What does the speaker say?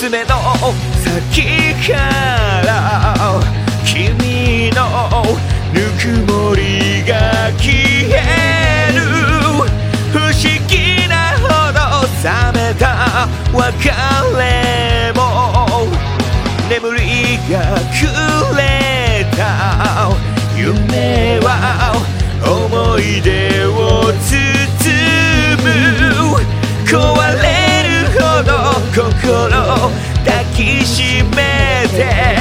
爪の先から君のぬくもりが消える。不思議なほど冷めた別れも眠りがくれた夢は思い出を包む。壊れるほど心抱きしめて